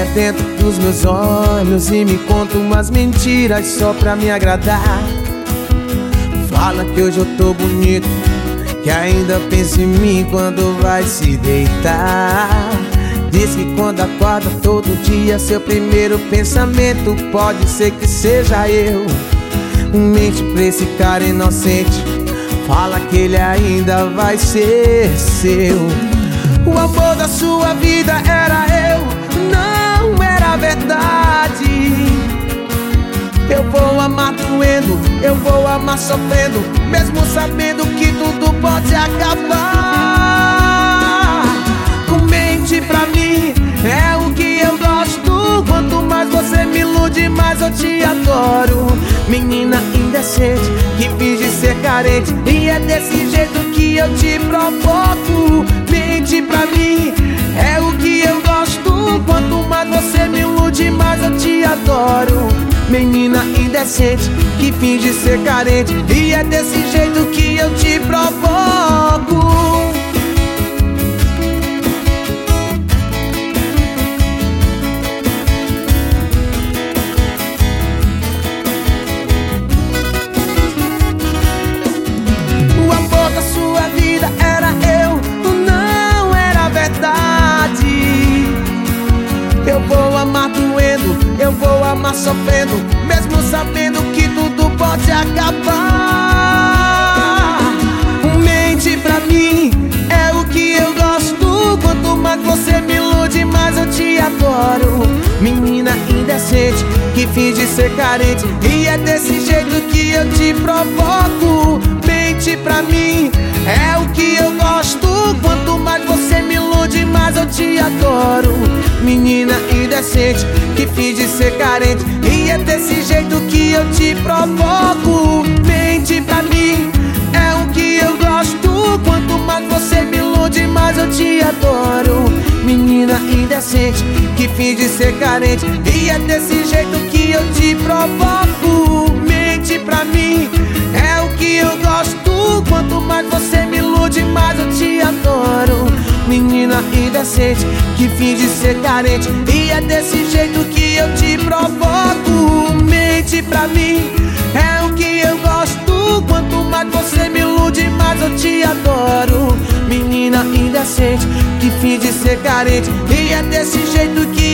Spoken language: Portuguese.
olha dentro dos meus olhos e me conta umas mentiras só pra me agradar. Fala que hoje eu tô bonito, que ainda pensa em mim quando vai se deitar. Diz que quando acorda todo dia seu primeiro pensamento pode ser que seja eu. Mente pra esse cara inocente, fala que ele ainda vai ser seu. O amor da sua vida era eu, não era verdade. Eu vou amar doendo, eu vou amar sofrendo, mesmo sabendo que tudo pode acabar. Mente pra mim é o que eu gosto. Quanto mais você me ilude, mais eu te adoro. Menina indecente que finge ser carente, e é desse jeito que eu te provoco. Mente pra mim é o que eu gosto. Quanto mais você me ilude, mais eu te adoro. Menina indecente que finge ser carente, e é desse jeito que eu te provoco. O amor da sua vida era eu, não era verdade. Eu vou amar doendo, eu vou amar sofrendo, mesmo sabendo que tudo pode acabar. Mente pra mim é o que eu gosto. Quanto mais você me ilude, mais eu te adoro. Menina indecente que finge ser carente, e é desse jeito que eu te provoco. Mente pra mim é o que eu gosto. Quanto mais você me ilude, mais eu te adoro. Menina indecente que finge ser carente, e é desse jeito que eu te provoco. Mente pra mim é o que eu gosto. Quanto mais você me ilude, mais eu te adoro. Menina indecente que finge ser carente, e é desse jeito que eu te provoco. Mente pra mim é o que eu gosto. Quanto mais você me ilude, mais eu te adoro. Menina indecente que finge ser carente, e é desse jeito que eu te provoco. Mente pra mim é o que eu gosto. Quanto mais você me ilude, mais eu te adoro. Menina indecente que finge ser carente, e é desse jeito que